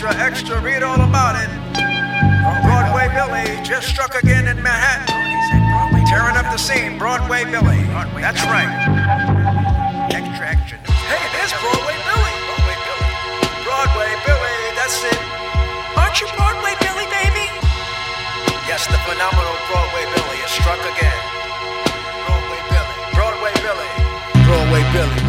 extra, extra, read all about it. Broadway Billy just struck again in Manhattan. Tearing up the scene, Broadway Billy. That's right. Extra, extra. Hey, there's Broadway Billy. Broadway Billy. Broadway Billy, that's it. Aren't you Broadway Billy, baby? Yes, the phenomenal Broadway Billy has struck again. Broadway Billy. Broadway Billy. Broadway Billy.